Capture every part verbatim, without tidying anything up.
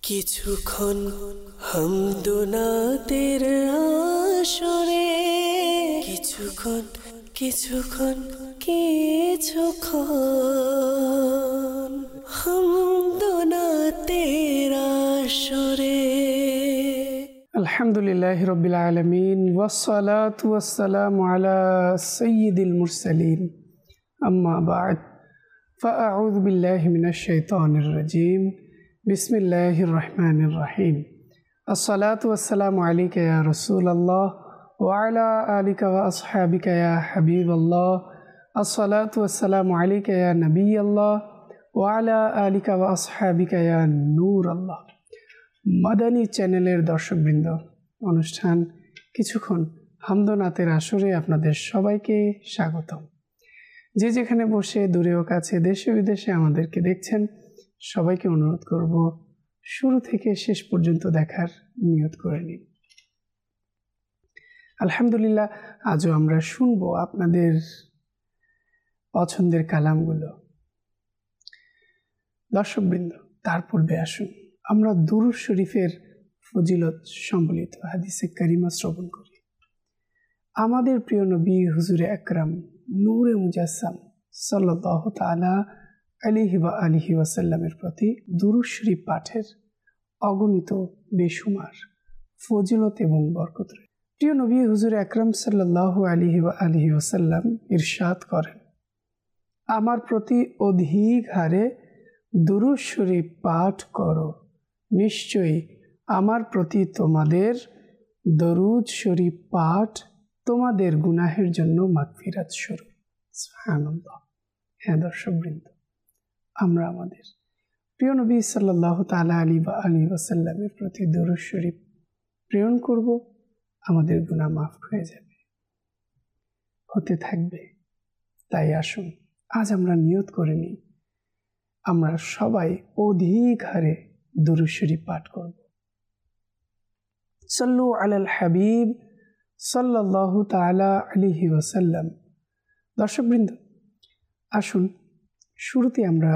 কিছুক্ষণ হামদুনাতের আসরে, কিছুক্ষণ কিছুক্ষণ কিছুক্ষণ হামদুনাতের আসরে। আলহামদুলিল্লাহি রাব্বিল আলামিন ওয়াসসালাতু ওয়াসসালামু আলা সাইয়্যিদিল মুরসালিন, আম্মা বা'দ, ফাআউযু বিল্লাহি মিনাশ শাইতানির রাজীম। বিসমিল্লাহির রহমানির রহিম। আসসালাতু ওয়াসসালামু আলাইকা ইয়া রাসূলাল্লাহ ওয়া আলা আলিকা ওয়া আসহাবিকা ইয়া হাবিবাল্লাহ। আসসালাতু ওয়াসসালামু আলাইকা ইয়া নবিয়াল্লাহ ওয়া আলা আলিকা ওয়া আসহাবিকা ইয়া নূরাল্লাহ। মাদানী চ্যানেলের দর্শকবৃন্দ, অনুষ্ঠান কিছুক্ষণ হামদনাতের আসরে আপনাদের সবাইকে স্বাগতম। যে যেখানে বসে দূরে ও কাছে দেশে বিদেশে আমাদেরকে দেখছেন, সবাইকে অনুরোধ করব শুরু থেকে শেষ পর্যন্ত দেখার নিয়ত করে নিন। আলহামদুলিল্লাহ, আজও আমরা শুনবো আপনাদের পছন্দের কালামগুলো। দর্শকবৃন্দ, তার পূর্বে আসুন আমরা দুরূদ শরীফের ফজিলত সম্বলিত হাদিসে কারিমা শ্রবণ করি। আমাদের প্রিয় নবী হুজুরে আকরাম নূরে মুজাসসাম সাল্লাল্লাহু তাআলা আলাইহি ওয়া আলিহি ওয়াসাল্লামের প্রতি দুরূদ শরীফ পাঠের অগণিত বেশুমার ফজিলত এবং বরকত রয়েছে। প্রিয় নবী হুজুরে আকরাম সাল্লাল্লাহু আলাইহি ওয়া আলিহি ওয়াসাল্লাম ইরশাদ করেন, আমার প্রতি অধিক হারে দুরূদ শরীফ পাঠ করো, নিশ্চয়ই আমার প্রতি তোমাদের দরুদ শরীফ পাঠ তোমাদের গুনাহের জন্য মাগফিরাত স্বরূপ। সুবহানাল্লাহ। হ্যাঁ দর্শকবৃন্দ, আমরা আমাদের প্রিয় নবী সাল্লাল্লাহু তাআলা আলাইহি ওয়া আলিহি ওয়াসাল্লামের প্রতি দরুদ শরীফ প্রেরণ করব, আমাদের গুনাহ মাফ হয়ে যাবে, হতে থাকবে। তাই আসুন আজ আমরা নিয়ত করে নিই, আমরা সবাই অধিক হারে দুরূদ শরীফ পাঠ করব। সাল্লু আলাল হাবিব সাল্লাল্লাহু তাআলা আলাইহি ওয়াসাল্লাম। দর্শকবৃন্দ, আসুন শুরুতে আমরা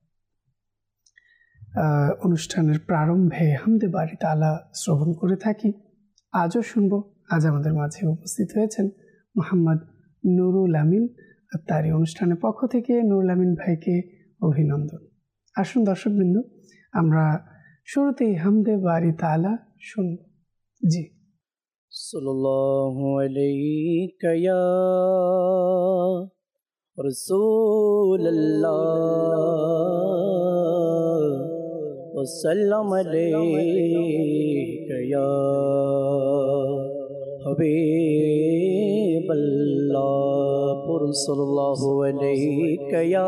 অনুষ্ঠানের প্রারম্ভে হামদে বারি তাআলা শ্রবণ করে থাকি। আজও শুনবো। আজ আমাদের মাঝে উপস্থিত হয়েছেন মোহাম্মদ নুরুল আমিন। আর তারই অনুষ্ঠানের পক্ষ থেকে নুরুল আমিন ভাইকে অভিনন্দন। আসুন দর্শকবৃন্দ, আমরা শুরুতেই হামদে বারি তাআলা শুনব। জি। সাল্লাল্লাহু আলাইকা ইয়া রাসূলুল্লাহ ওয়া সাল্লাম আলাইকা ইয়া হাবিবাল্লাহ। সাল্লাল্লাহু আলাইকা ইয়া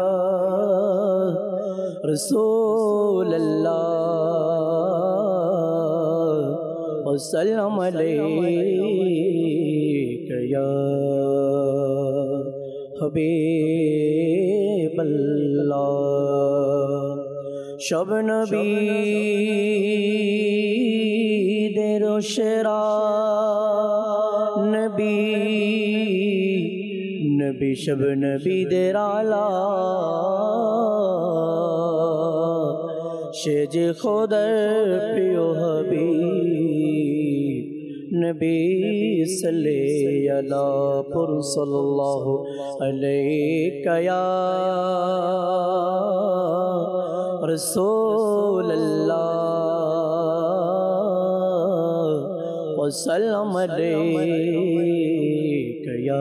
রাসূলুল্লাহ ওয়া সাল্লাম আলাইকা ইয়া হাবিবাল্লাহ। সব নবীদের সেরা নবী, নবী সব নবীদের আলা, সে যে খোদার প্রিয় হাবিব নবী সাল্লাল্লাহু সাল্লাল্লাহু আলাইকা ইয়া রাসূলুল্লাহ ওয়া সাল্লাম আলাইকা ইয়া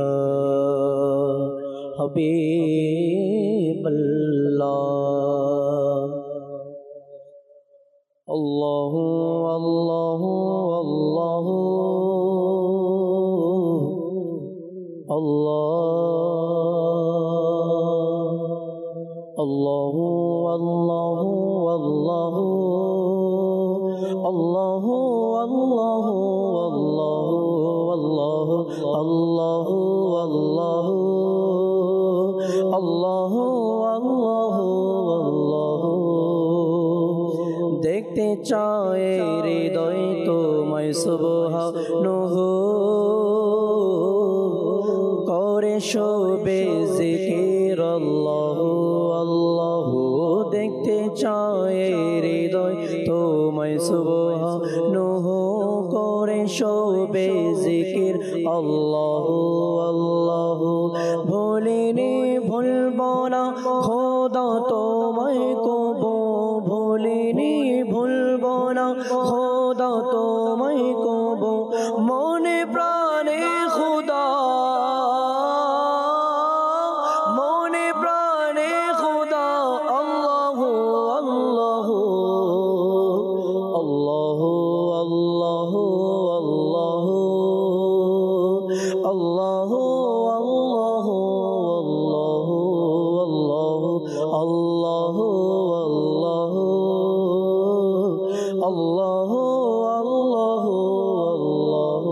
হাবিবাল্লাহ। আল্লাহু আল্লাহু আল্লাহু আল্লাহ, আল্লাহু আল্লাহু আল্লাহু আল্লাহু আল্লাহু আল্লাহু আল্লাহু আল্লাহু আল্লাহু আল্লাহু আল্লাহু। দেখতে চায় হৃদয় তোমায় সুবহানাহু, করে শোবে জিকির আল্লাহু আল্লাহু। দেখতে চায় হৃদয় তো তোমায় সুবহানাহু করে শোবে জিকির আল্লাহু আল্লাহু ভুলিনি ভুলব না খোদা তোমায় কব ভুলিনি ভুলব না খোদা তোমায় কব মনে প্রাণে খোদা মনে প্রাণে খোদা আল্লাহু আল্লাহু আল্লাহু আল্লাহু আল্লাহু আল্লাহু আল্লাহু আল্লাহু আল্লাহু আল্লাহু আল্লাহু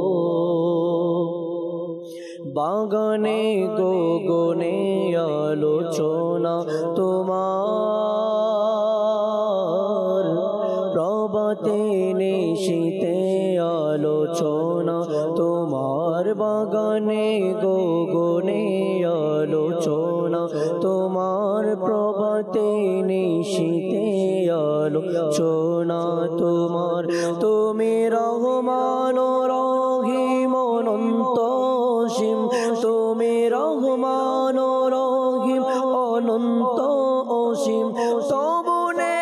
বাগানে গগনে আলোচনা তোমার প্রভাতে নিশীতে আলোচনা তোমার বাগানে গগনে আলোচনা তোমার প্রভাতে নিশীতে আলোচনা তোমার তুমি রহমান রহিম অনন্ত অসীম তুমি রহমান রহিম অনন্ত অসীম তবুনে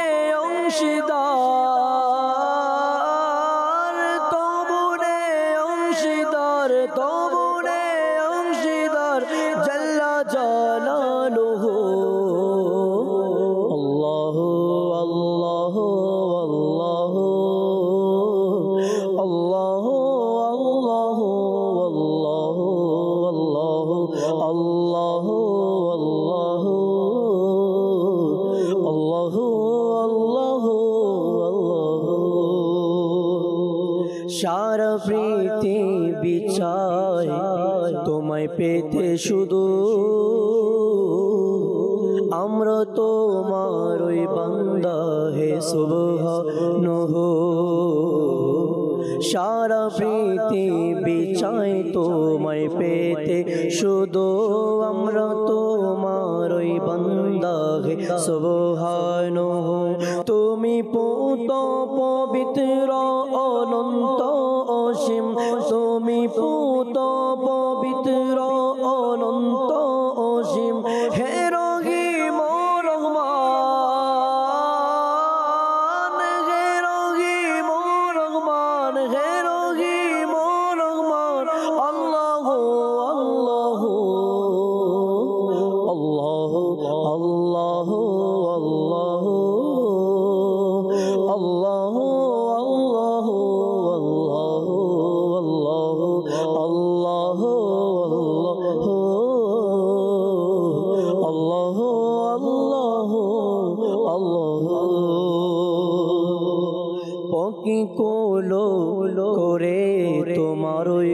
অংশীদার তবুনে অংশীদার তবুনে অংশীদার জাল্লা জালালুহু আল্লাহু আল্লাহু আল্লাহু আল্লাহু আল্লাহু আল্লাহু আল্লাহু আল্লাহু আল্লাহু আল্লাহু সারা পৃথিবী চায় তোমায় পেতে শুধু আমরা তোমার ওই বান্দা হে সুবহানাহু সারা পৃথিবী চাই তোমায় পেতে শুধু আমরা তোমার ওই বান্দা হে সুবহানাহু তুমি পুত পবিত্র অনন্ত অসীম তুমি পুত পবিত্র অনন্ত অসীম হে রহিম রহমান হে রহিম রহমান হে রহিম রহমান আল্লাহু আল্লাহু আল্লাহু আল্লাহু আল্লাহু আল্লাহু আল্লাহু আল্লাহু আল্লাহু আল্লাহু আল্লাহু পকি কোলো করে তোমার ওই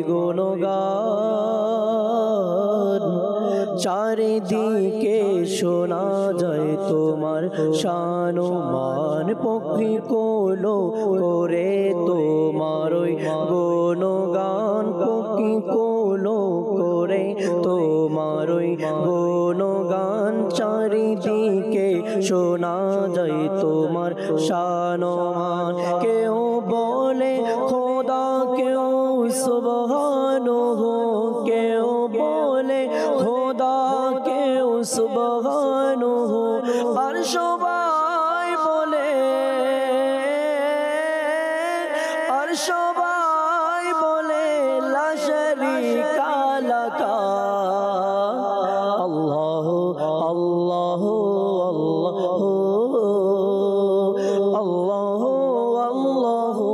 গুণগান চারিদিকে শোনা যায় তোমার শানুমান পকি কোলো করে তোমার ওই গুণগান পকি কোলো করে তোমার ওই গুণগান চারিদিকে শোনা যায় তোমার শানুমান কেউ বলে খোদা কেউ সুবহানাহু কেউ বলে খোদা কেউ সুবহানাহু আর সবাই বলে আর সবাই বলে লা শারীকা লাকা আল্লাহু আল্লাহু আল্লাহু আল্লাহু আল্লাহু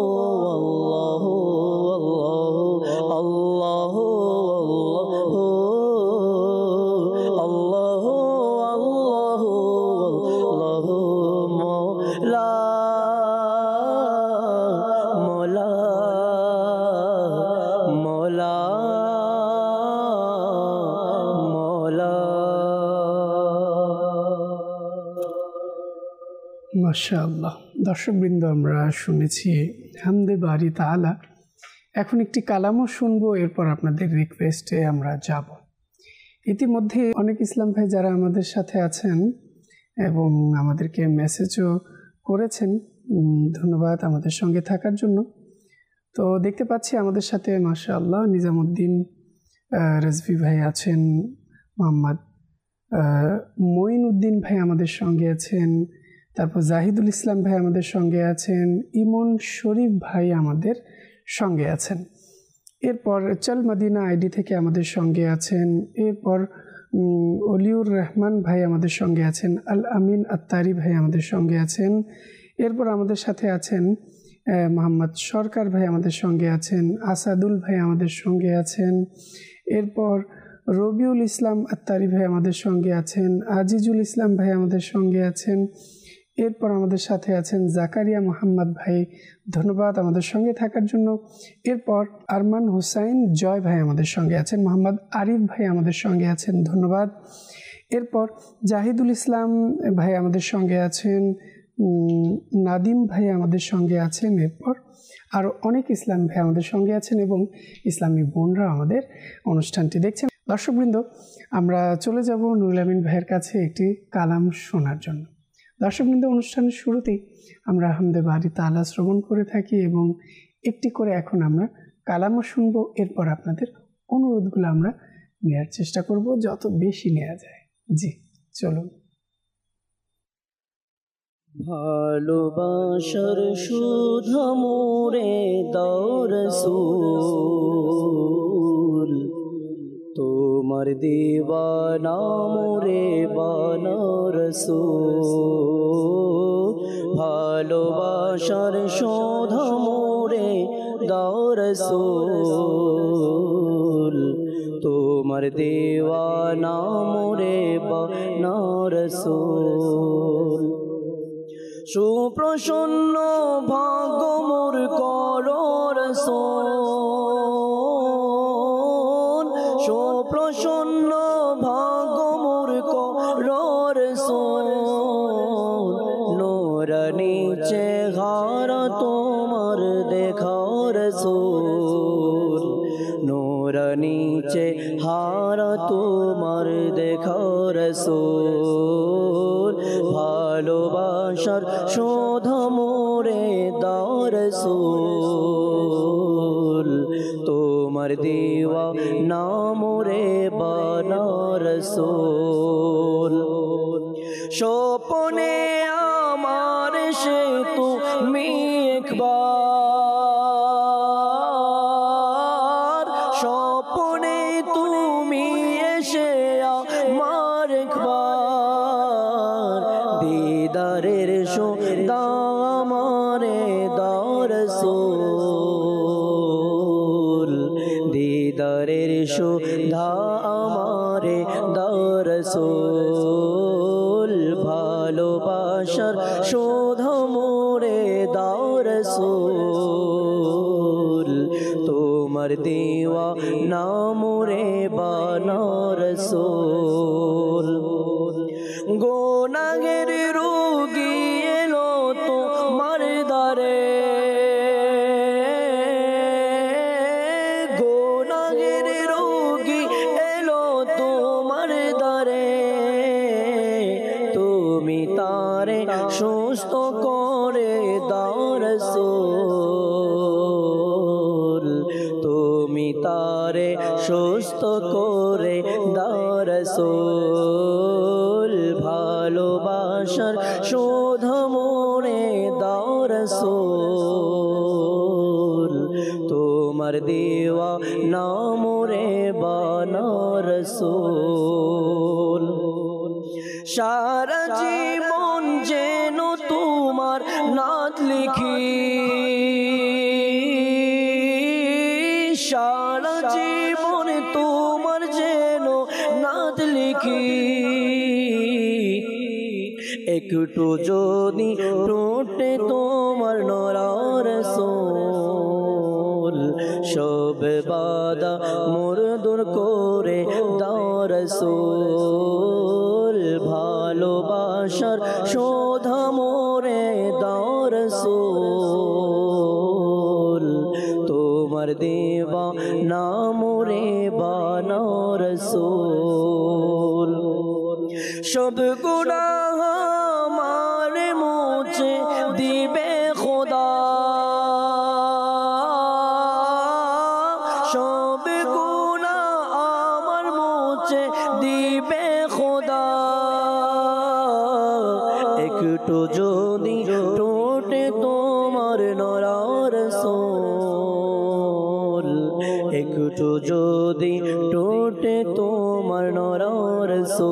আল্লাহু আল্লাহু আল্লাহু আল্লাহু মওলা মওলা মওলা মওলা মাশাআল্লাহ। দর্শকবৃন্দ, আমরা শুনেছি হামদে বারি তাআলা। এখন একটি কালামও শুনবো, এরপর আপনাদের রিকোয়েস্টে আমরা যাব। ইতিমধ্যে অনেক ইসলাম ভাই যারা আমাদের সাথে আছেন এবং আমাদেরকে মেসেজও করেছেন, ধন্যবাদ আমাদের সঙ্গে থাকার জন্য। তো দেখতে পাচ্ছি আমাদের সাথে মাশাআল্লাহ নিজামুদ্দিন রেজভি ভাই আছেন, মোহাম্মদ মঈনউদ্দিন ভাই আমাদের সঙ্গে আছেন, তারপর জাহিদুল ইসলাম ভাই আমাদের সঙ্গে আছেন, ইমন শরীফ ভাই আমাদের সঙ্গে আছেন। এরপর চল মদিনা আইডি থেকে আমাদের সঙ্গে আছেন। এরপর অলিউর রহমান ভাই আমাদের সঙ্গে আছেন, আল আমিন আত্তারি ভাই আমাদের সঙ্গে আছেন। এরপর আমাদের সাথে আছেন মোহাম্মদ সরকার ভাই আমাদের সঙ্গে আছেন, আসাদুল ভাই আমাদের সঙ্গে আছেন। এরপর রবিউল ইসলাম আত্তারি ভাই আমাদের সঙ্গে আছেন, আজিজুল ইসলাম ভাই আমাদের সঙ্গে আছেন। এরপর আমাদের সাথে আছেন জাকারিয়া মোহাম্মদ ভাই, ধন্যবাদ আমাদের সঙ্গে থাকার জন্য। এরপর আরমান হুসাইন জয় ভাই আমাদের সঙ্গে আছেন, মোহাম্মদ আরিফ ভাই আমাদের সঙ্গে আছেন, ধন্যবাদ। এরপর জাহিদুল ইসলাম ভাই আমাদের সঙ্গে আছেন, নাদিম ভাই আমাদের সঙ্গে আছেন। এরপর আরও অনেক ইসলাম ভাই আমাদের সঙ্গে আছেন এবং ইসলামী বোনরা আমাদের অনুষ্ঠানটি দেখছেন। দর্শকবৃন্দ, আমরা চলে যাব নুরুল আমিন ভাইয়ের কাছে একটি কালাম শোনার জন্য। দর্শকবৃন্দ, অনুষ্ঠানের শুরুতেই আমরা হামদে বারি তাআলা শ্রবণ করে থাকি এবং একটি করে এখন আমরা কালামও শুনবো। এরপর আপনাদের অনুরোধগুলো আমরা নেওয়ার চেষ্টা করব, যত বেশি নেওয়া যায়। জি চলুন। ভালোবাসার সুধা মোরে দাও রাসূল, তোমার দিওয়ানা মোরে বানাও রাসূল। ভালোবাসার সুধা মোরে দাও রাসূল, তোমার দিওয়ানা মোরে বানাও রাসূল। সুপ্রসন্ন ভাগ্য মোর করো রাসূল, সুপ্রসন্ন ভাগ্য মোর করো রাসূল। নূরানী চেহারা তোমার দেখাও রাসূল, নূরানী চেহারা তোমার দেখাও রাসূল। ভালোবাসার শোধা মোরে দাও রাসূল, তোমার দিওয়ানা মোরে বানাও রাসূল। স্বপ্নে আমার সে তুমি একবার, স্বপ্নে তুমি এসে আমার একবার। দিদারের সুধা আমারে দাও রাসূল, দিদারের সুধা আমারে দাও রাসূল। ভালোবাসার সুধা মোরে দাও রাসূল, তোমার দিওয়ানা মোরে বানাও রাসূল। গুনাহের রোগী এলো তোমার দ্বারে, গুনাহের রোগী এলো তোমার দ্বারে। তুমি তারে সুস্থ করে দাও রাসূল, তুমি তারে সুস্থ করে দাও রাসূল। ভালোবাসার শোধা মোরে দাও রাসূল, তোমার দিওয়ানা মোরে বানাও রাসূল। সারা জীবন যেন তোমার নাত লিখি, সারা জীবন তোমার যেন নাত লিখি। একটু যদি টুটে তোমার নূর রাসূল, সব বাধা মোর দূর করে দাও রাসূল। ভালোবাসার শোধা মোরে দাও রাসূল, তোমার দিওয়ানা মোরে বানাও রাসূল। সব গুনাহ আমার মুছে দিবে তোমার নরার সোল, একটু যদি টোটে তোমার নরার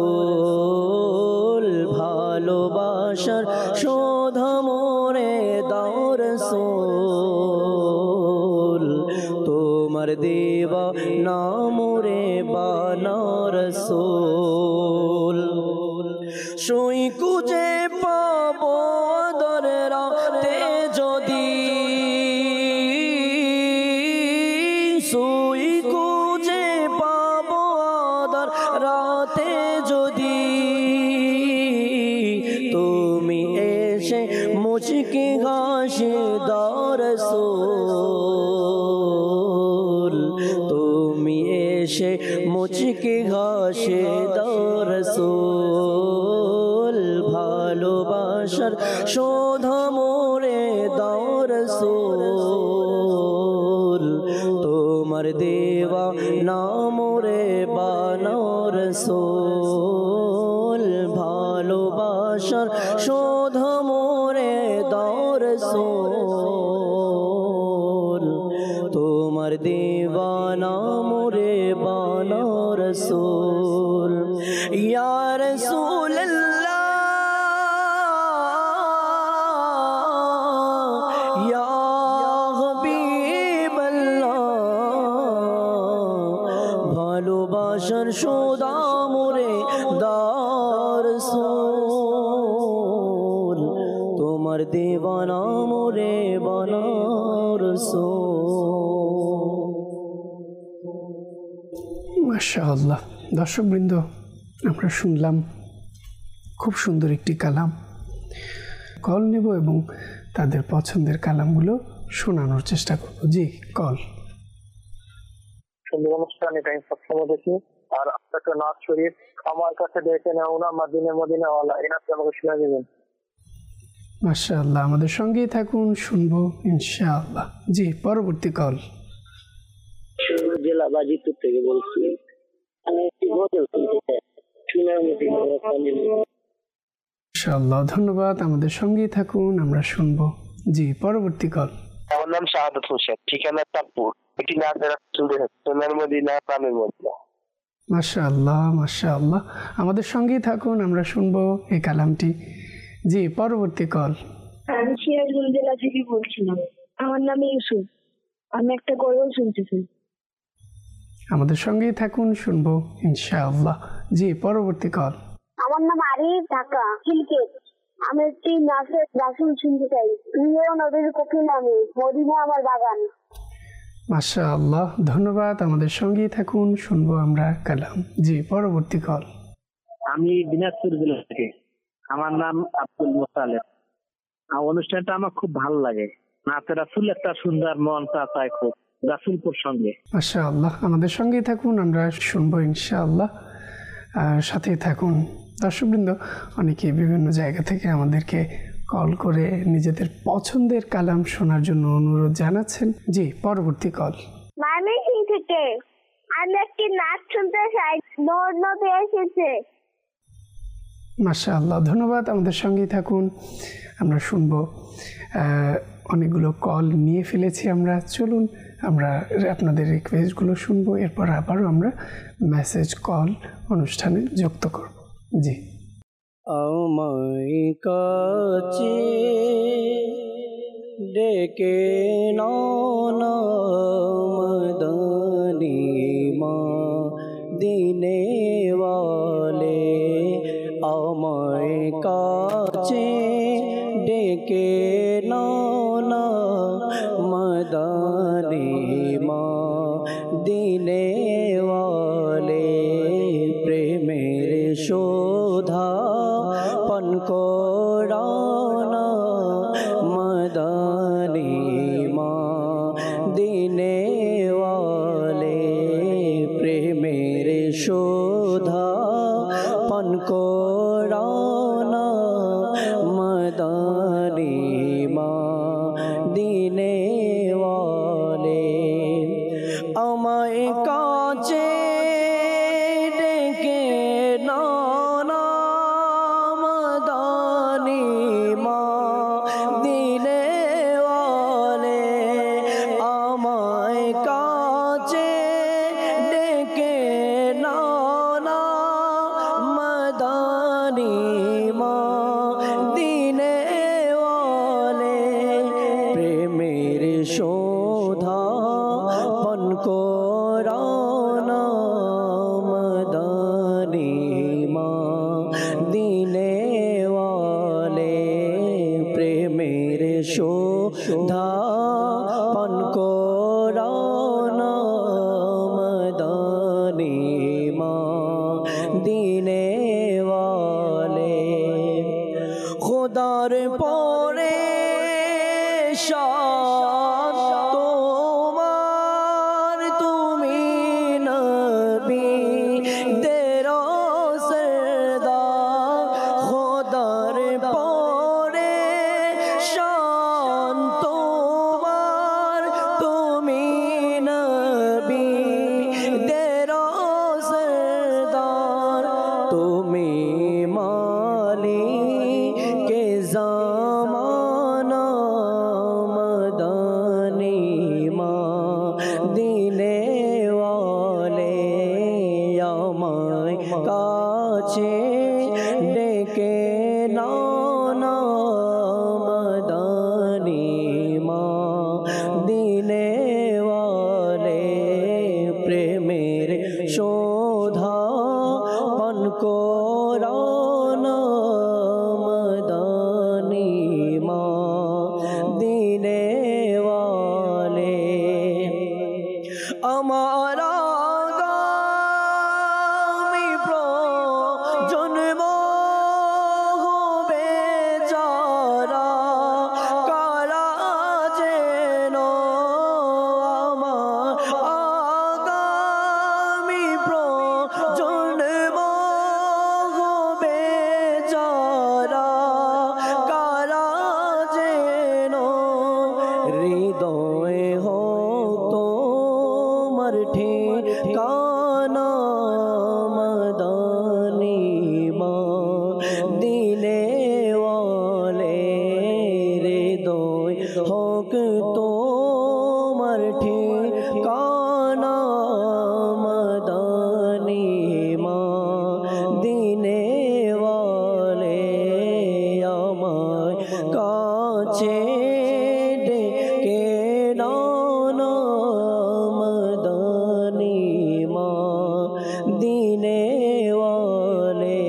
সোল, ভালোবাসার শোধা মোরে দাওর সোল, তোমার দেবা নামরে বানার সোল। সই কুজে পাবো আদর রাতে যদি, সই কুজে পাবো আদর রাতে যদি, তুমি এসে মুচকি হাসি দার সোল, তুমি এসে মুচকি হাসি দার সোল, ভালোবাসার শোধা মোরে দার সোল, তোমার দেওয়া নামরে বানার সোল, ভালোবাসার শোধা মোরে দার সোল, তোমার দেওয়া নামরে বানার সোল। ইয়া রাসূলুল্লাহ ইয়া হাবিবাল্লাহ, ভালোবাসার শোধা মোরে দার সোল, তোমার দেওয়ানা মোরে বানার সোল। মাশাআল্লাহ। দর্শকবৃন্দ, আমরা শুনলাম খুব সুন্দর একটি কালাম। কল নেব এবং তাদের পছন্দের কালামগুলো শোনানোর চেষ্টা করব। জি, কল। সুন্দর অনুষ্ঠান, এটা আমি সবসময় দেখি। আর আপনাকে নাচ শরীফ আমার কাছে দেখে নেও না, মদিনা মদিনাওয়ালা, এই নাচটা আমাকে শুনে দেবেন। মাশাআল্লাহ, আমাদের সঙ্গেই থাকুন, শুনবো ইনশাআল্লাহ। জি, পরবর্তী কল। জেলা বাজিপুর থেকে বলছি, আমি একটি গজল শুনতে চাই। ইনশাআল্লাহ, ধন্যবাদ। আমাদের সঙ্গেই থাকুন, আমরা শুনবো। জি, পরবর্তী কল। আমার নাম শাহাদাত হোসেন, ঠিকানা চাঁদপুর, এটি নাচের সোনার মদিনা, প্রাণের মদিনা। মাশাআল্লাহ, মাশাআল্লাহ, আমাদের সঙ্গেই থাকুন, আমরা শুনবো এই কালামটি। জি, পরবর্তী কল। আমি সিরাজগঞ্জ জেলা থেকে বলছিলাম, আমার নাম ইউসুফ, আমি একটা গজল শুনতে চাই। আমাদের সঙ্গেই থাকুন, শুনবো ইনশাআল্লাহ। জি, পরবর্তী কল। আমার নাম আরিফ, ঢাকা সিলকেট, আমি একটি নাচের গান শুনতে চাই। প্রিয় নদীর কোকিল আমি, মদিনা আমার বাগান। মাশাআল্লাহ, ধন্যবাদ। আমাদের সঙ্গেই থাকুন, শুনবো আমরা কালাম। জি, পরবর্তী কল। আমি দিনাজপুর জেলা থেকে, আমার নাম আব্দুল মোতালেব। অনুষ্ঠানটা আমার খুব ভালো লাগে। নাচের রাসূল একটা সুন্দর মন চায় খুব রাসূল প্রসঙ্গে। মাশাআল্লাহ, আমাদের সঙ্গেই থাকুন, আমরা শুনবো ইনশাআল্লাহ। সাথেই থাকুন। দর্শকবৃন্দ, অনেকে বিভিন্ন জায়গা থেকে আমাদেরকে কল করে নিজেদের পছন্দের কালাম শোনার জন্য অনুরোধ জানাচ্ছেন। জি, পরবর্তী কল। ময়মনসিং থেকে আমি একটি নাচ শুনতে চাই, নদ নদী এসেছে। মাশাআল্লাহ, ধন্যবাদ। আমাদের সঙ্গেই থাকুন, আমরা শুনবো। অনেকগুলো কল নিয়ে ফেলেছি আমরা। চলুন আমরা আপনাদের রিকোয়েস্টগুলো শুনবো, এরপর আবারও আমরা মেসেজ কল অনুষ্ঠানে যুক্ত করব। জি। আমায় কাছে ডেকে নানা মদনী মা দিনে ওয়ালে, আমায় কাছে ডেকে নানা মদনী মা দিনে ওয়ালে, প্রেমের শোধা পান করানা মদনী মা দিনে ওয়ালে, প্রেমের শোধা পান করানা মদনী মা দিনে ওয়ালে, আমায় কাছে ডেকে নানা মদনী মা দিনে সুধা পান করানা মদনী মদিনে ওয়ালে খোদার পরে শান তোমার তুমি নবী তেরা সরদার খোদার পরে শান তোমার তুমি নবী তেরা সরদার তুমি মালিকে জামানা মদনী মদিনে ওয়ালে আমায় কাছে ডেকে নানা মদনী মদিনে ওয়ালে প্রেমের শোধা পান করানা মদনী মদিনে ওয়ালে আমার আগামী প্রজন্ম হবে যারা কারা যেন আমার আগামী প্রজন্ম হবে যারা কারা যেন হৃদয়ে হোক তোমার ঠিকানা মদনী মদিনে ওয়ালে হৃদয় হোক তোমার ঠিকানা মদনী মদিনে ওয়ালে আমায় কাছে ডেকে নানা মদনী মদিনে ওয়ালে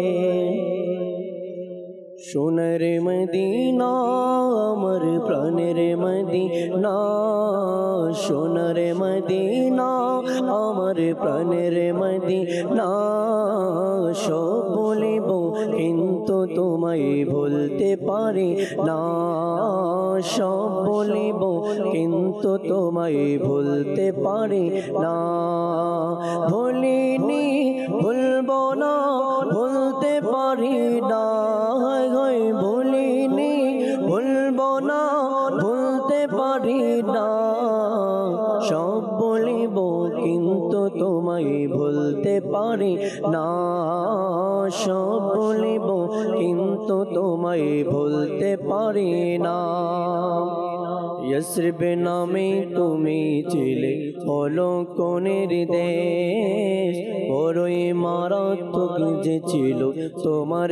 সোনার মদিনা আমার প্রাণের মদিনা সোনার মদিনা আমার প্রাণের মদিনা সব বলিব কিন্তু তোমায় ভুলতে পারি না সব বলিব কিন্তু তোমায় ভুলতে পারি না ভুলিনি ভুলবো না ভুলতে পারি না ভুলিনি ভুলবো না ভুলতে পারি না সব বলিব কিন্তু তোমায় ভুলতে পারি না সব বলিব কিন্তু তোমায় ভুলতে পারি না यस्रिब नामे তুমি ছিলে অলঙ্কনের দেশ বড়ই মারাত্মক যে ছিল তোমার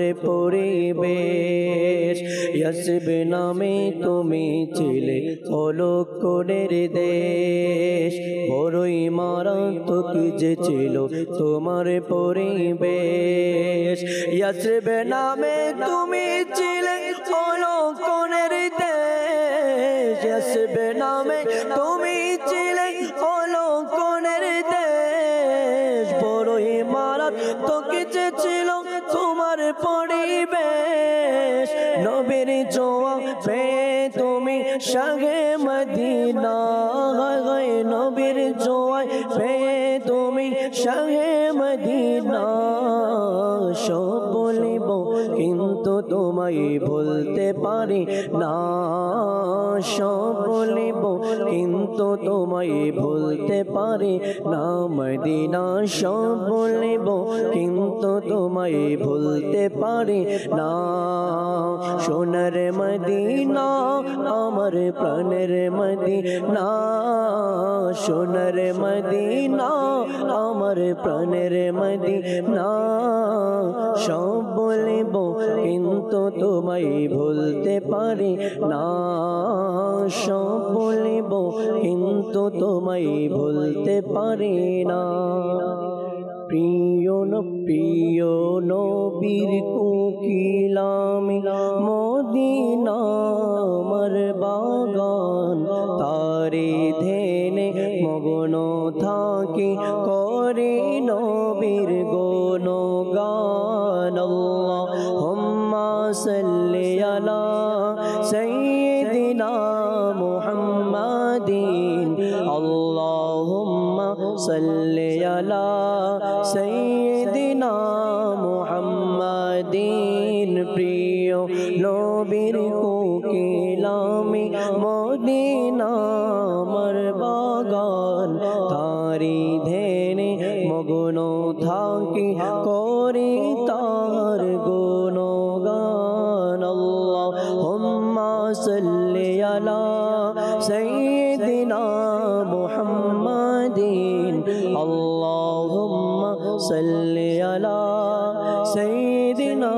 পরিবেশ यस्रिब নামে তুমি ছিলে অলঙ্কনের দেশ বড়ই মারাত্মক যে ছিল তোমার পরিবেশ यस्रिब নামে তুমি ছিলে অলঙ্কনের দেশ यस्रिब নামে তুমি ছিলে অলঙ্কনের দেশ বড়ই মারাত্মক যে ছিল তোমার পরিবেশ নবীর জোয়া পেয়ে তুমি শাহে মদিনা গয়ে নবীর জোয়া পেয়ে তুমি শাহে মদিনা সব বলিব কিন্তু তোমায় ভুলতে পারি না সব বলিব কিন্তু তোমায় ভুলতে পারি না মদিনা সব বলিব কিন্তু তোমায় ভুলতে পারি না সোনার মদিনা আমার প্রাণের মদিনা সোনার মদিনা আমার প্রাণের মদিনা সব বলিব কিন্তু তোমায় ভুলতে পারি না সব বলিব কিন্তু তোমায় ভুলতে পারি না প্রিয় ন প্রিয় নবীর কোকিলামি মদিনা আমার বাগান থাকি করি নবীর গুণগান আল্লাহুম্মা সাল্লি আলা সাইয়্যিদিনা মুহাম্মাদিন আল্লাহুম্মা সাল্লি আলা সাইয়্যিদিনা মুহাম্মাদিন প্রিয় নবীর কোকিলামি মদিনা আমার বাগান তারি ধেনে মগ্ন থাকি করি তার গুণগান আল্লাহুম্মা সাল্লি আলা সাইয়্যিদিনা মুহাম্মাদিন আল্লাহুম্মা সাল্লি আলা সাইয়্যিদিনা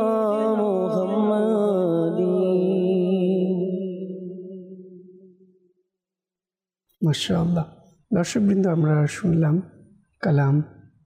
মুহাম্মাদিন। মাশাআল্লাহ। দর্শকবৃন্দ, আমরা শুনলাম কালাম,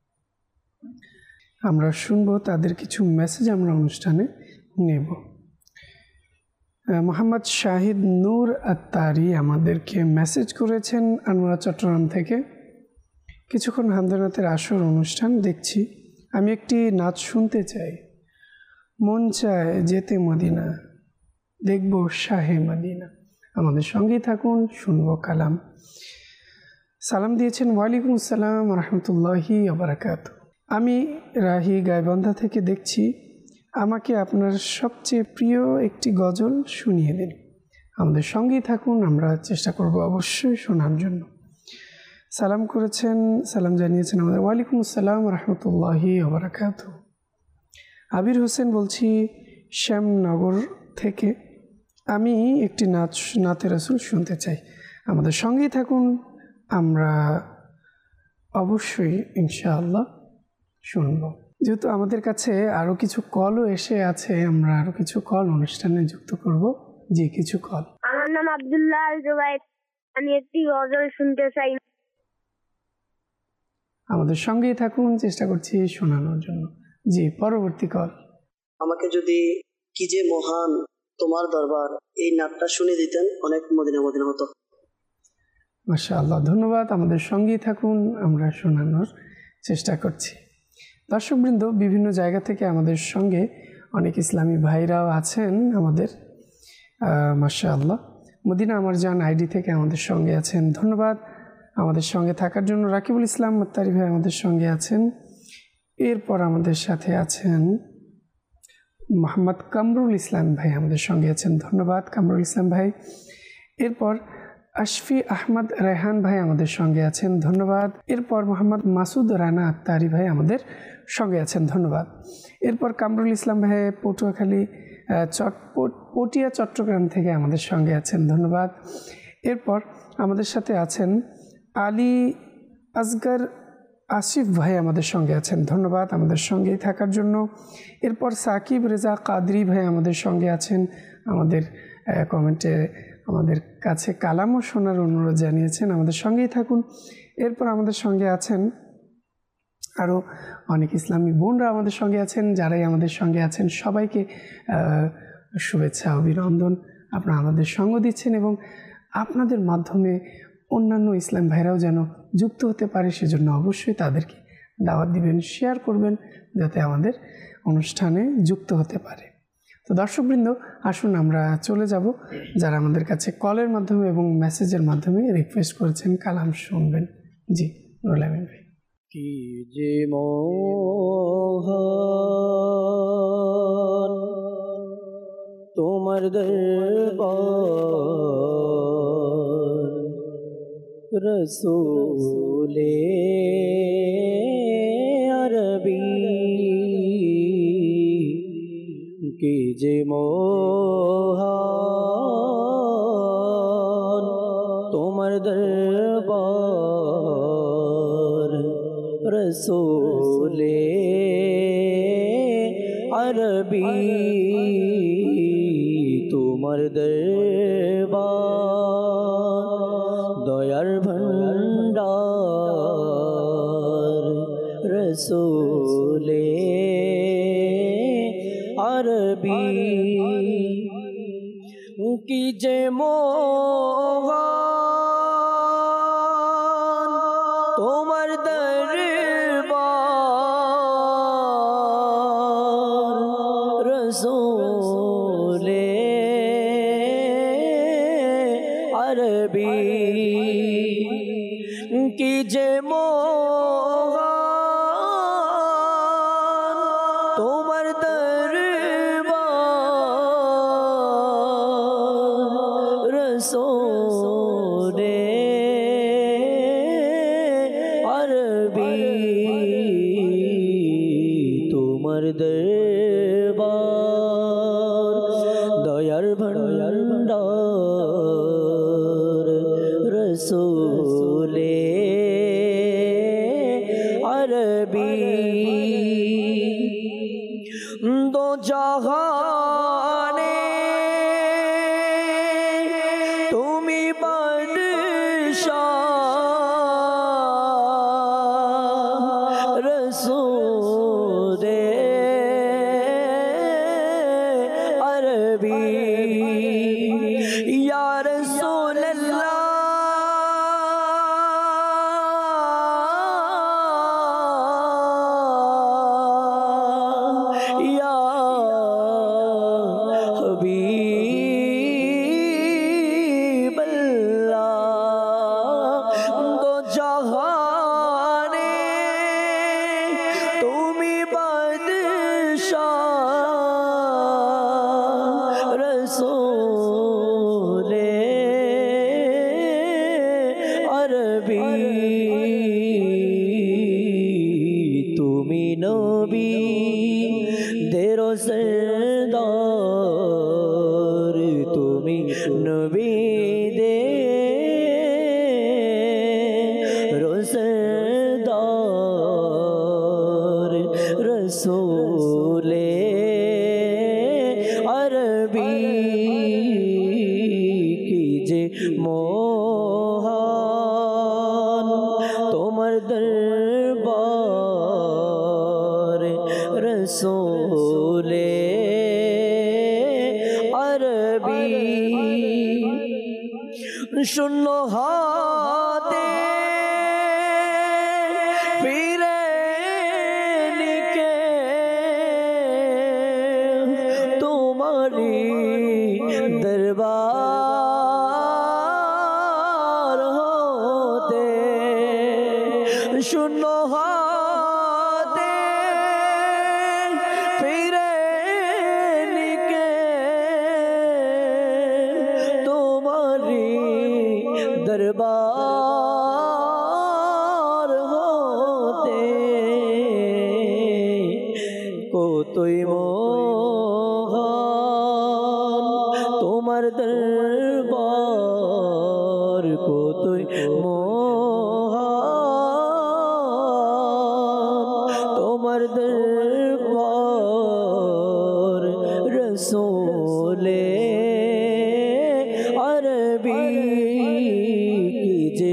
আমরা শুনবো তাদের কিছু মেসেজ আমরা অনুষ্ঠানে নেব। মোহাম্মদ শাহিদ নূর আত্তারি আমাদেরকে মেসেজ করেছেন আনোয়ারা চট্টগ্রাম থেকে। কিছুক্ষণ হামদনাথের আসর অনুষ্ঠান দেখছি, আমি একটি নাচ শুনতে চাই, মন চায় যেতে মদিনা, দেখব শাহে মদিনা। আমাদের সঙ্গেই থাকুন, শুনবো কালাম। সালাম দিয়েছেন ওয়ালাইকুম আসসালাম রহমতুল্লাহি ওবারাকাতুহু। আমি রাহি গাইবান্ধা থেকে দেখছি, আমাকে আপনার সবচেয়ে প্রিয় একটি গজল শুনিয়ে দিন। আমাদের সঙ্গেই থাকুন, আমরা চেষ্টা করব অবশ্যই শোনার জন্য। সালাম করেছেন, সালাম জানিয়েছেন আমাদের ওয়ালাইকুম আসসালাম রহমতুল্লাহি ওবারাকাতুহু। আবির হোসেন বলছি শ্যামনগর থেকে, আমি একটি নাচ নাতে রাসূল শুনতে চাই। আমাদের সঙ্গেই থাকুন, আমরা অবশ্যই ইনশাআল্লাহ শুনব। যেহেতু আমাদের কাছে আরও কিছু কলও এসে আছে, আমরা আরও কিছু কল অনুষ্ঠানে যুক্ত করব। যে কিছু কল। আমার নাম আব্দুল্লাহ আল জুবাইর, আমি একটি গজল শুনতে চাই। আমাদের সঙ্গেই থাকুন, চেষ্টা করছি শোনানোর জন্য। জি, পরবর্তী কল। আমাকে যদি কি যে মহান তোমার দরবার এই নাটটা শুনে দিতেন, অনেক মদিনা মদিনা হতো। মাশাআল্লাহ, ধন্যবাদ। আমাদের সঙ্গেই থাকুন, আমরা শোনানোর চেষ্টা করছি। দর্শকবৃন্দ, বিভিন্ন জায়গা থেকে আমাদের সঙ্গে অনেক ইসলামী ভাইরাও আছেন আমাদের। মাশাআল্লাহ, মদিনা আমার জান আইডি থেকে আমাদের সঙ্গে আছেন, ধন্যবাদ আমাদের সঙ্গে থাকার জন্য। রাকিবুল ইসলাম মাত্তারি ভাই আমাদের সঙ্গে আছেন। এরপর আমাদের সাথে আছেন মোহাম্মদ কামরুল ইসলাম ভাই আমাদের সঙ্গে আছেন, ধন্যবাদ কামরুল ইসলাম ভাই। এরপর আশফি আহমদ রেহান ভাই আমাদের সঙ্গে আছেন, ধন্যবাদ। এরপর মোহাম্মদ মাসুদ রানা আত্তারি ভাই আমাদের সঙ্গে আছেন, ধন্যবাদ। এরপর কামরুল ইসলাম ভাই পটুয়াখালী চট পটিয়া চট্টগ্রাম থেকে আমাদের সঙ্গে আছেন, ধন্যবাদ। এরপর আমাদের সাথে আছেন আলী আসগর আসিফ ভাই আমাদের সঙ্গে আছেন, ধন্যবাদ আমাদের সঙ্গেই থাকার জন্য। এরপর সাকিব রেজা কাদরি ভাই আমাদের সঙ্গে আছেন, আমাদের কমেন্টে আমাদের কাছে কালামও শোনার অনুরোধ জানিয়েছেন, আমাদের সঙ্গেই থাকুন। এরপর আমাদের সঙ্গে আছেন আরও অনেক ইসলামী বোনরা আমাদের সঙ্গে আছেন। যারাই আমাদের সঙ্গে আছেন সবাইকে শুভেচ্ছা অভিনন্দন। আপনারা আমাদের সঙ্গ দিচ্ছেন এবং আপনাদের মাধ্যমে অন্যান্য ইসলাম ভাইরাও যেন যুক্ত হতে পারে, সেজন্য অবশ্যই তাদেরকে দাওয়াত দিবেন, শেয়ার করবেন, যাতে আমাদের অনুষ্ঠানে যুক্ত হতে পারে। তো দর্শকবৃন্দ, আসুন আমরা চলে যাব যারা আমাদের কাছে কলের মাধ্যমে এবং মেসেজের মাধ্যমে রিকোয়েস্ট করেছেন কালাম শুনবেন। জি, নুরুল আমিন ভাই। কি যে মোহন তোমার দরবার রসূলে আরবি, কি যে মোহন তোমার দরবার রসূলে আরবি, তোমার দরবার দয়ার ভণ্ডার রসূলে আরবি, কি যে মোহন তোমার দরবার রসূলে আরবি কি যে মোহান তোমার দরবার রসূলে আরবি তোমার দরবার দয়ার ভণ্ডার রসূলে আরবি দো জাহানে তুমি বাদশাহ রসূলে আরবি ইয়া রাসূলুল্লাহ ইয়া হাবিবাল্লাহ দো জাহানে তুমি বাদশাহ রসূলে আরবি তুমি নবী দেরো সরদার তুমি নবী দে রসদার রসূলে আরবি কি যে মোহান তোমার দরবার রসূলে আরবি শূন্য হাতে ফিরে নিকে তোমারি দরবার হতে শূন্য হাতে ফিরে নিকে তোমারি দরবার হতে কতই মোহন তোমার দরবার কতই মোহন তোমার দরবার রসূলে আরবি কি যে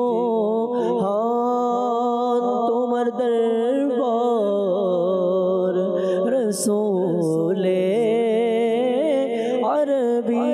মোহন তোমার দরবার রসূলে আরবি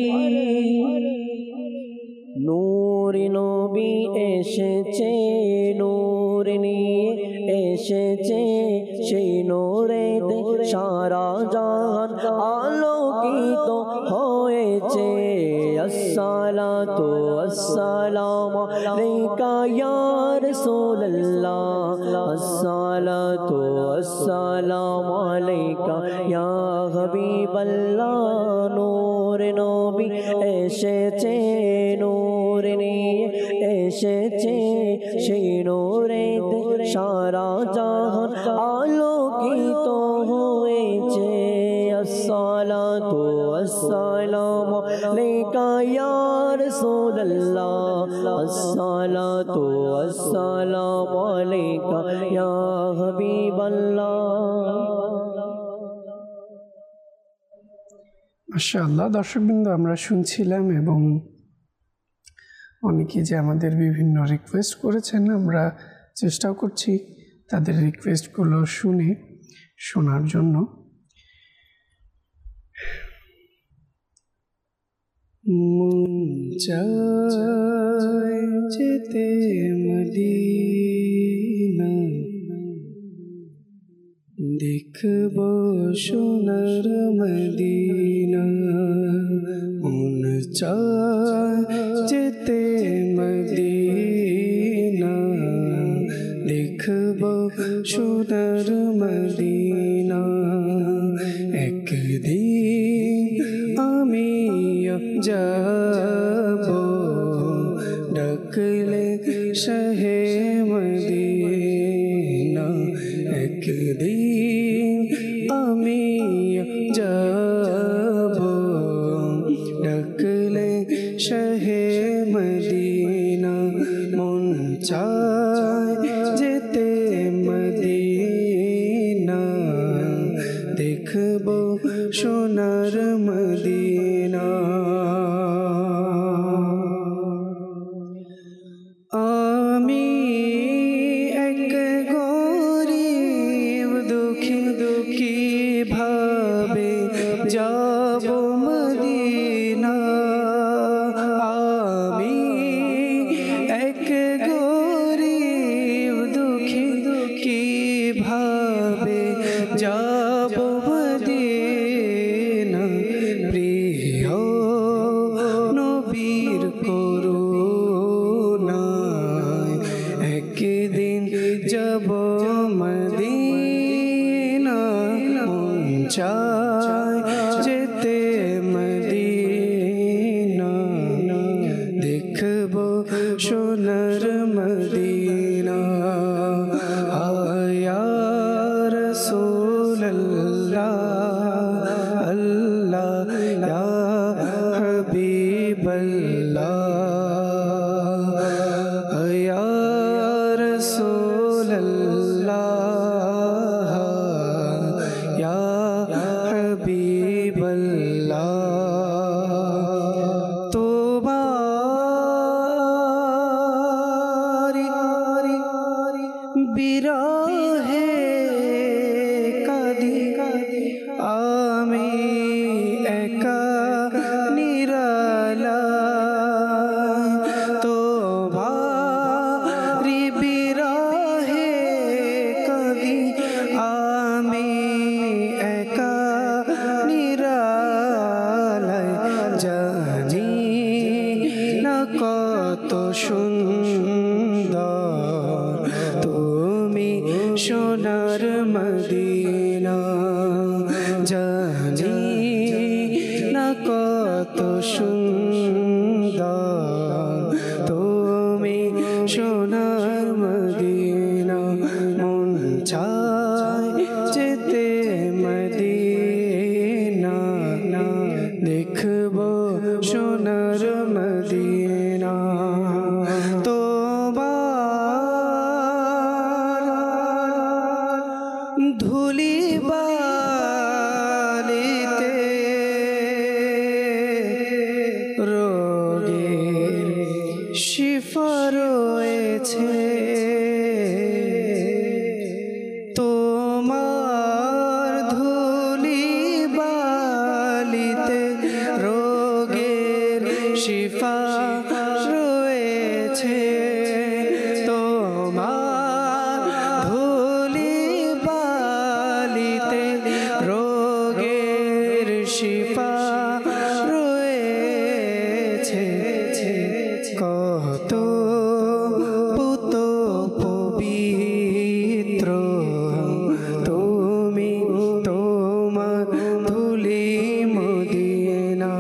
নূর নবী এসেছে নূর নিয়ে এসেছে সেই নূরেতে সারা জাহান আলোকিত হয়েছে আসসালাতু আসসালামু আলাইকা ইয়া রাসূলুল্লাহ আসসালাতু আসসালামু আলাইকা ইয়া হাবিবাল্লাহ নূর নবী এসেছে নূর নিয়ে এসেছে সেই নূরেতে সারা জাহান আলোকিত হয়েছে আসসালাতু আসসালামু আলাইকা ইয়া রাসূলুল্লাহ আসসালাতু আসসালামু আলাইকা ইয়া হাবিবাল্লাহ। মাশাআল্লাহ দর্শকবৃন্দ, আমরা শুনছিলাম এবং অনেকে যে আমাদের বিভিন্ন রিকোয়েস্ট করেছেন, আমরা চেষ্টা করছি তাদের রিকোয়েস্টগুলো শুনে শোনার জন্য। মন চায় যেতে মদিনা দেখব সোনার মদিনা মন চায় যেতে মদিনা দেখব সোনার মদিনা একদিন আমি যাব ডাকলে শাহে মদিনা একদিন আমি যাব ডাকলে শাহে মদিনা মন চায় যেতে মদিনা দেখব সোনার মদিনা আমি এক গরিব দুঃখী দুঃখী ভাবে যাব মদিনা আমি এক গরিব দুঃখী দুঃখী ভাবে যাব মদিনা প্রিয় নবীর করুণা একদিন যাব মদিনা মন চায় যেতে মদিনা দেখব সোনার মদিনা আয়া রাসূলুল্লাহ আল্লাহ ইয়া হাবিবাল্লাহ আয়া রাসূলুল্লাহ ইয়া হাবিবাল্লাহ তোমারি বিরহে কাঁদি আমি একা নিরালায় তোমারি বিরহে কাঁদি আমি একা নিরালায় জানি না কত সুন্দর তুমি সোনার মদিনা জানি না কত সুন্দর তুমি সোনার মদিনা মন চায় যেতে মদিনা দেখব সোনার মদিনা তোমার ধুলি বালিতে রোগের শিফা রয়েছে তোমার ধুলি বালিতে রোগের শিফা রয়েছে তোমার ধুলি বালিতে রোগের শিফা রয়েছে কত পুত পবিত্র তুমি তোমার ধুলি মদিনা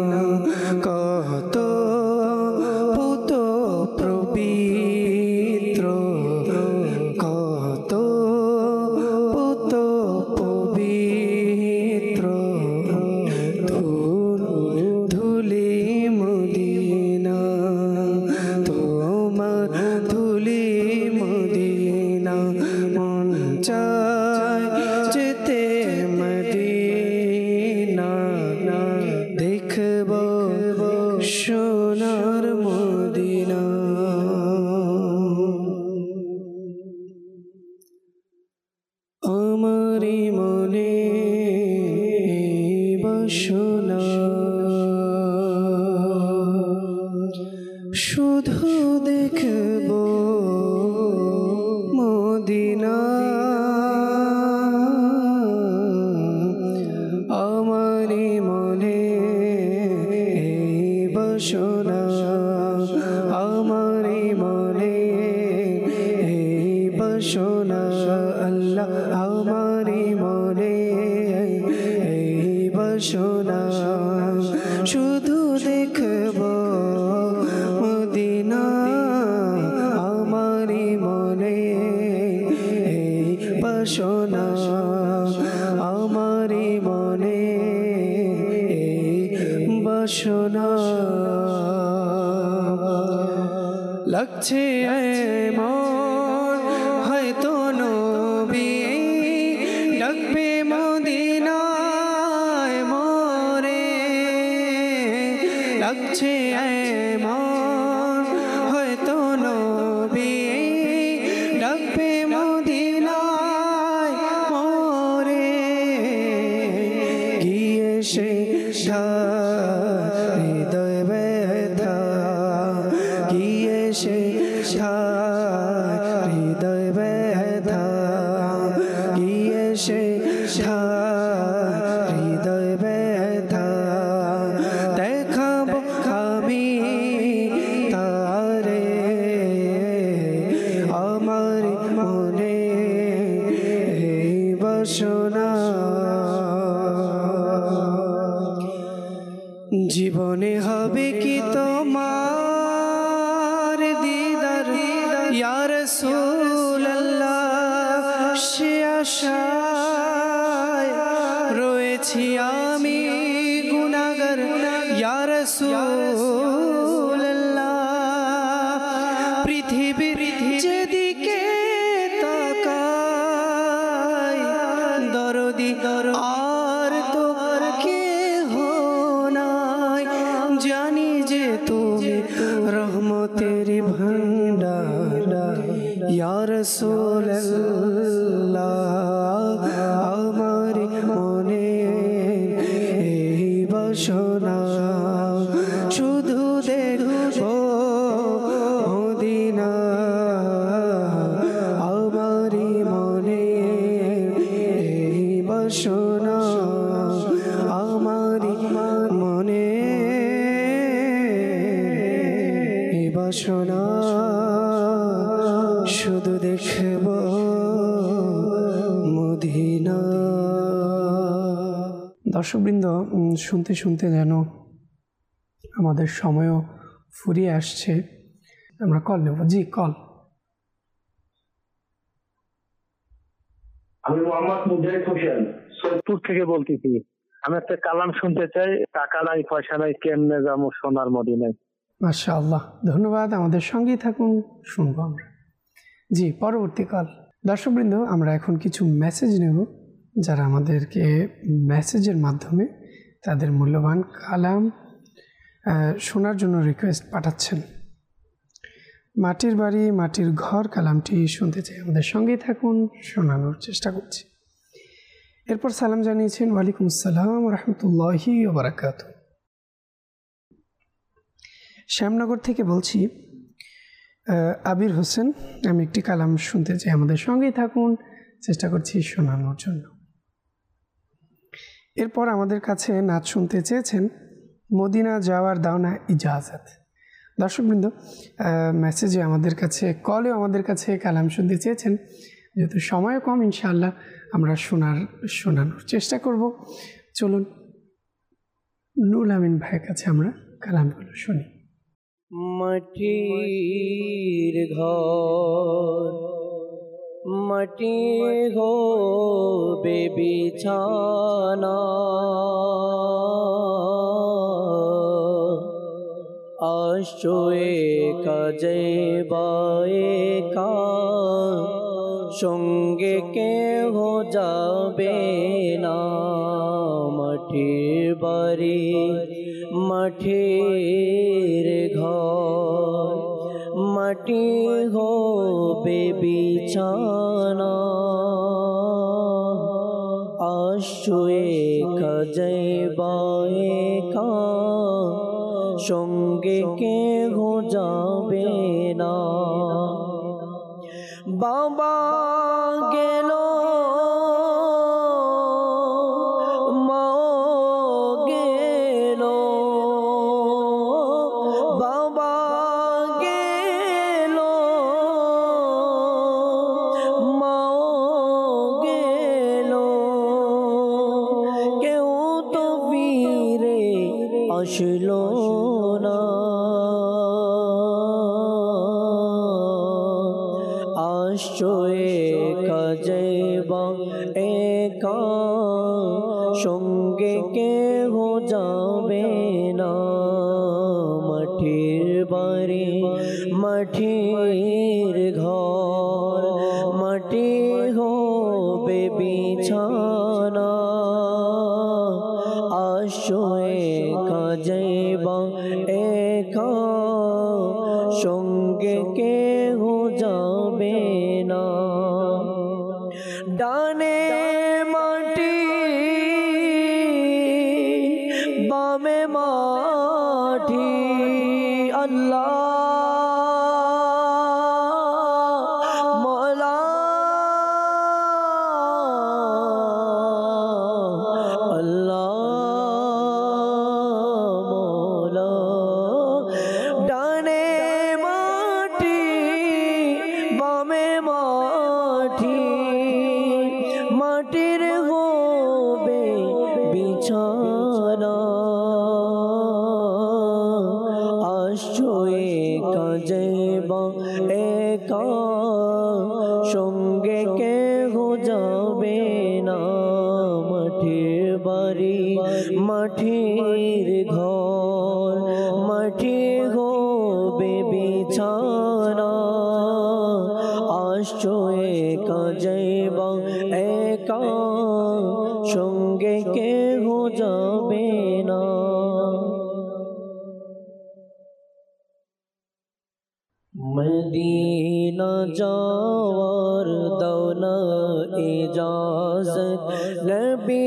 কত পুত পবিত্র কত পুত পবিত্র ধুলি মদিনা তোমার ধুলি মদিনা মন চায় যেতে মদিনা দেখব সোনার মদিনা আমারি মনে বাসনা শুধু দেখব মদিনা লাগছে এমন হয়তো নবী ডাকবে মদিনায় মোরে, লাগছে এমন হয়তো নবী ডাকবে মদিনায় মোরে, গিয়ে সে হৃদয় ব্যথা, গিয়ে সে হৃদয় ব্যথা, গিয়ে সে হৃদয় ব্যথা দেখাবো আমি তারে, আমার মনে এই বাসনা, জীবনে হবে কি তোমার দিদার ইয়া রাসূলুল্লাহ, সে আশায় রয়েছি আমি গুনাহগার ইয়া রাসূলুল্লাহ, পৃথিবীর যেদিকে তাকাই দরদি আর তো কেহ নাই, জানি যে তুমি রহমতের ভান্ডার ইয়া রাসূলুল্লাহ, আমার মনে এই বাসনা শুধু দেখবো মদিনা, আমার মনে এই বাসনা, আমার মনে এই বাসনা শুধু দেখব মদিনা। দর্শকবৃন্দ, শুনতে শুনতে যেন আমাদের সময়ও ফুরিয়ে আসছে, আমরা কল নেব। জি, কল। আমি মোহাম্মদ মুজাহিদ হোসেন সৈয়দপুর থেকে বলতেছি। আমি একটা কালাম শুনতে চাই, টাকা নাই পয়সা নাই কেমনে যাবো সোনার মদিনায়। মাশাআল্লাহ, ধন্যবাদ, আমাদের সঙ্গেই থাকুন, শুনবো আমরা। জি, পরবর্তী কল। দর্শকবৃন্দ, আমরা এখন কিছু মেসেজ নেব, যারা আমাদেরকে মেসেজের মাধ্যমে তাদের মূল্যবান কালাম শোনার জন্য রিকোয়েস্ট পাঠাচ্ছেন। মাটির বাড়ি মাটির ঘর কালামটি শুনতে চাই, আমাদের সঙ্গেই থাকুন, শোনানোর চেষ্টা করছি। এরপর সালাম জানিয়েছেন, ওয়ালাইকুম আসসালাম রহমতুল্লাহি ওয়া বারাকাতুহু। শ্যামনগর থেকে বলছি আবির হোসেন, আমি একটি কালাম শুনতে চাই, আমাদের সঙ্গেই থাকুন, চেষ্টা করছি শোনানোর জন্য। এরপর আমাদের কাছে নাচ শুনতে চেয়েছেন, মদিনা যাওয়ার দাও না ইজাজত। দর্শকবৃন্দ, মেসেজে আমাদের কাছে, কলেও আমাদের কাছে কালাম শুনতে চেয়েছেন, যেহেতু সময় কম, ইনশাআল্লাহ আমরা শোনার শোনানোর চেষ্টা করব। চলুন নুরুল আমিন ভাইয়ের কাছে আমরা কালামগুলো শুনি। মাটির ঘর মাটি গো বিছানা, আসছো কাজে বায়ে কা, সঙ্গে কেহ যাবে না। মাটির বাড়ি মাটির ঘর মাটি হবে বিছানা, আসছো কাজে বায়ে কা, সঙ্গে কেহ যাবে না। বাবা গেল মা গেল, বাবা গেল মা গেল, কেউ তো ফিরে আসলো না। আসছো কাজে বা একা, সঙ্গে কেহ যাবে না। মাটির বাড়ি মাটির ঘর মাটি হবে বিছানা আসো একা যাইবা একা সঙ্গে কেহ যাবে না ডানে মাটি বামে মাটি আল্লাহ মওলা আল্লাহ মওলা ডানে মাটি বামে মাটি মাটির হবে বিছানা আসো একা যাইবা একা সঙ্গে কেহ যাবে না মাটির বাড়ি মাটির ঘর মাটি হবে বিছানা আসো একা যাইবা একা সঙ্গে কেহ যাবে না মদিনা যাওয়ার দৌনা ইজাজত নবী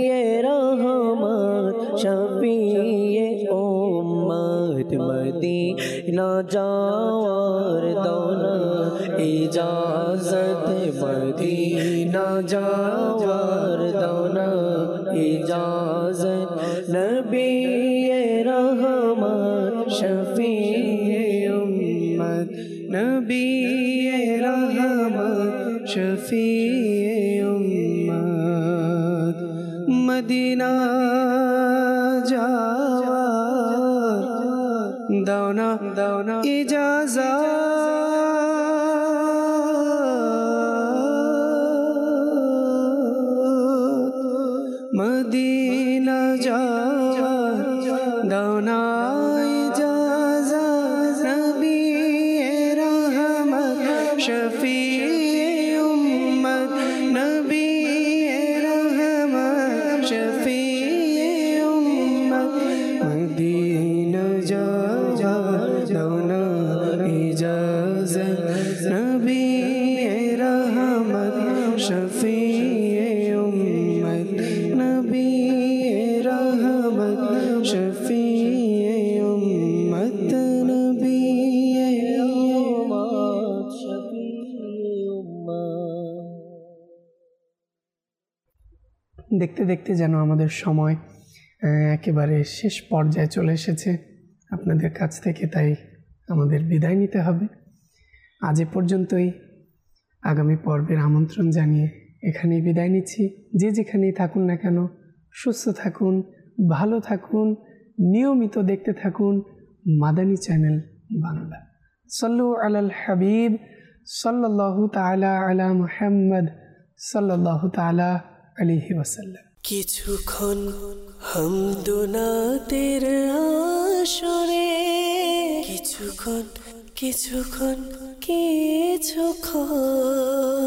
রহমত শফিয়ে উম্মত মদিনা যাওয়ার দৌনা ইজাজত মদিনা যাওয়ার দৌনা ইজাজত নবী রহমত শফিয়ে উম্মত নবী রহমত শফিয়ে উম্মত মদিনা যাওয়ার দাওনা দাওনা ইজাজত মদিনা যাওয়ার দাওনা ইজাজত নবী রহমত শফিয়ে উম্মত নবী রহমত শফিয়ে উম্মত মদিনা যাওয়ার দাওনা ইজাজত নবী রহমত শফিয়ে উম্মত নবী রহমত শফিয়ে উম্মত নবী রহমত শফিয়ে উম্মত দেখতে দেখতে যেন আমাদের সময় একেবারে শেষ পর্যায়ে চলে এসেছে আপনাদের কাছ থেকে, তাই আমাদের বিদায় নিতে হবে। আজ এ পর্যন্তই। আগামী পর্বের আমন্ত্রণ জানিয়ে এখানেই বিদায় নিচ্ছি। যে যেখানেই থাকুন না কেন সুস্থ থাকুন, ভালো থাকুন, নিয়মিত দেখতে থাকুন মাদানী চ্যানেল বাংলা। সাল্লু আলাল হাবিব সাল্লাল্লাহু তাআলা আলা মুহাম্মদ সাল্লাল্লাহু তাআলা আলাইহি ওয়াসাল্লাম। কিছুক্ষণ হামদুনাতের আসরে, কিছুক্ষণ কিছুক্ষণ কিছুক্ষণ